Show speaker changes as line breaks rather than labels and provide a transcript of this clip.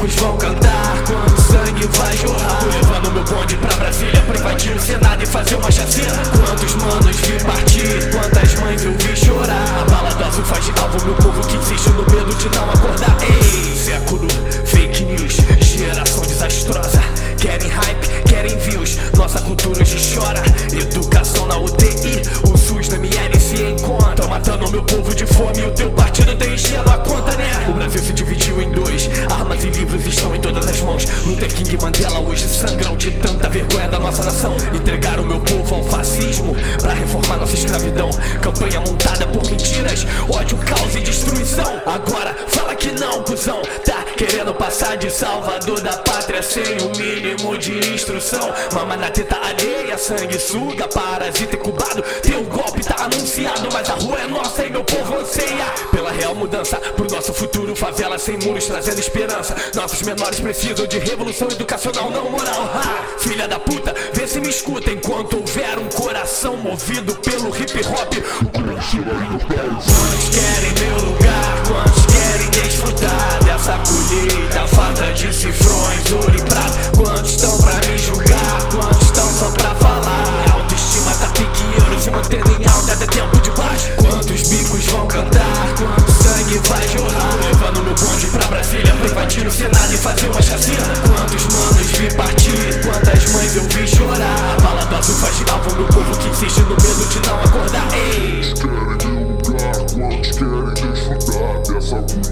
bicos vão cantar quando o sangue vai jorrar. Tô levando meu bonde pra Brasília pra invadir o Senado e fazer uma chacina. Quantos manos vi partir, quantas mães eu vi chorar. A bala do azul faz de alvo meu povo que insiste no medo de não acordar. Ei, século, fake news, geração desastrosa. Querem hype, querem views, nossa cultura hoje chora. Educação na UTI, o SUS no ML se encontra. Tão matando meu povo de fome e o teu partido tem enchendo a conta, né? O Brasil se dividiu em dois, armas e livros estão em todas as mãos. Luther King e Mandela hoje sangram de tanta vergonha da nossa nação. Entregaram meu povo ao fascismo pra reformar nossa escravidão. Campanha montada por mentiras, ódio, caos e destruição. Agora fala que não, cuzão. Tá querendo passar de salvador da pátria sem o mínimo de instrução. Mama na teta alheia, sanguessuga, parasita incubado. Teu golpe tá anunciado, mas a rua é nossa e meu povo anseia pela real mudança pro nosso futuro. Favela sem muros trazendo esperança. Nossos menores precisam de revolução educacional, não moral. Filha da puta, vê se me escuta. Enquanto houver um coração movido pelo hip hop, quantos querem meu lugar, quantos querem desfrutar dessa colheita farta de cifrões, ouro e prata. Quantos estão pra me julgar, quantos estão só pra falar. A autoestima tá pique euro, se mantendo em alta até tempo de baixo. Quantos bicos vão cantar, quanto sangue vai jorrar. Levando meu bonde pra Brasília pra invadir o Senado e fazer uma chacina. Quantos manos vi partir, quantas mães eu vi chorar. A bala do azul faz de alvo meu povo que insiste no medo de não acordar. Ei,
querem meu lugar, quantos querem desfrutar dessa